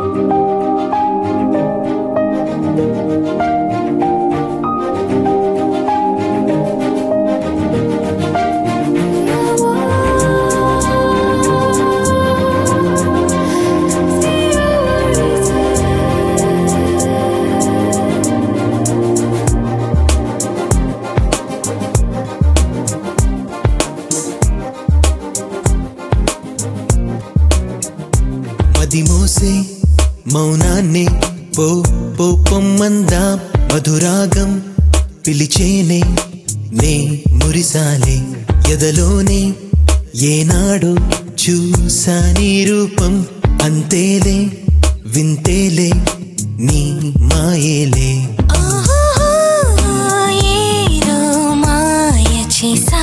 మది మోసే మౌనాన్నే పో పో పొమ్మందా మధురాగం పిలిచేనే నే మురిసాలే ఎదలోనే ఏనాడో చూసా నీ రూపం అంతేలే వింతేలే నీ మాయేలే ఏదో మాయ చేసా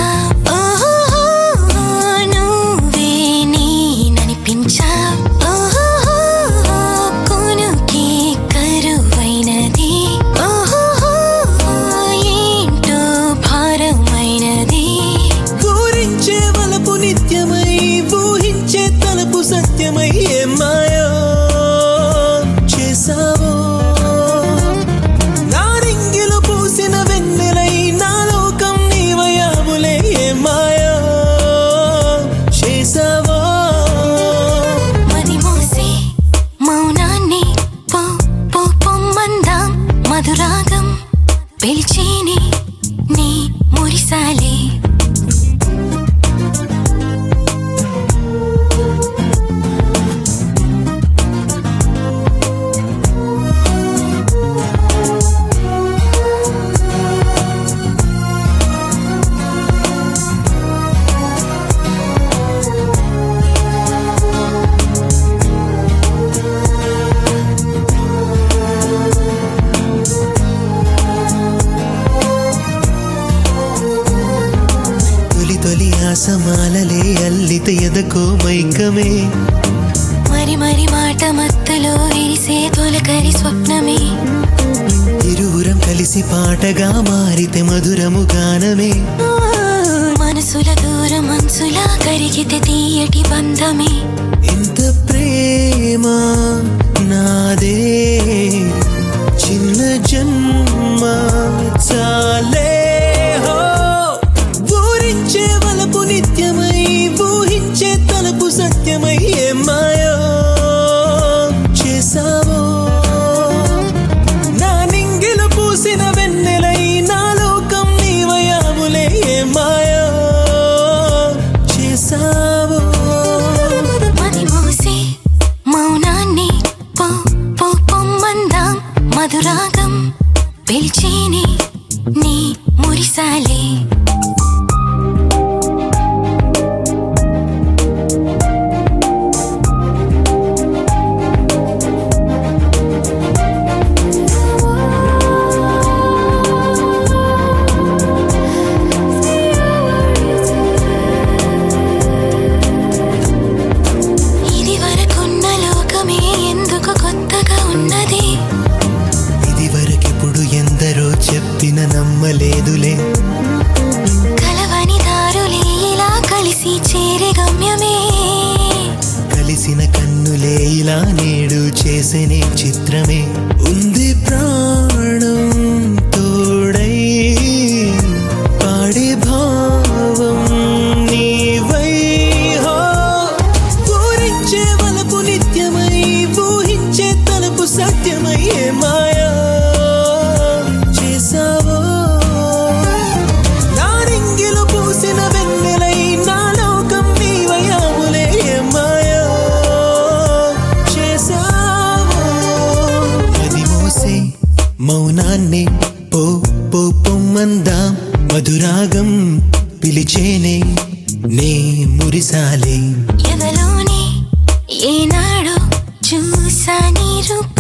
నువ్వే నేననిపించా సత్యమై మాయో చేసావో నా రింగిలో పూసిన వెన్నెలై నా లోకం నీవయావులే మాయో చేసావో మది మోసే మౌనాన్ని పో పో పొమ్మందాం మధురాగం పిలిచేనే నీ మురిసాలే తొలి ఆసమాలలే అల్లిత ఎదకో మైకమే మరి మరి మాట మత్తులో విరిసే తొలకరి స్వప్నమే ఇరువురం కలిసి పాటగా మారితే మధురము గానమే మనసుల దూరం మనసులా కరిగితే తీయటి బంధమే ఇంత ప్రేమ నాదే చిన్న జన్మ చాలే వలపు నిత్యమై ఊహించే తలపు సత్యమై మాయో చేసావో నా నింగిలో పూసిన వెన్నెలై నా లోకం నీవయావులే మాయో చేసావో మది మోసే మౌనాన్ని పో పో పొమ్మందాం మధురాగం పిలిచేనే నీ మురిసాలే చెప్పిన నమ్మలేదులే కలవని దారులే ఇలా కలిసి చేరే గమ్యమే కలిసిన కన్నులే ఇలా నేడు చేసేనే చిత్రమే ఉంది ప్రాణం తోడై పాడే భావం నీవై పూరించే వలపు నిత్యమై ఊహించే తలపు సత్యమై మాయా నా రింగిలో పూసిన వెన్నెలై నా లోకం నీవయావులే మాయా చేసావో మది మోసే మౌనాన్ని పో పో పొమ్మందాం మధురాగం పిలిచేనే నే మురిసాలే ఎదలోనే ఏనాడో చూసా నీ రూపం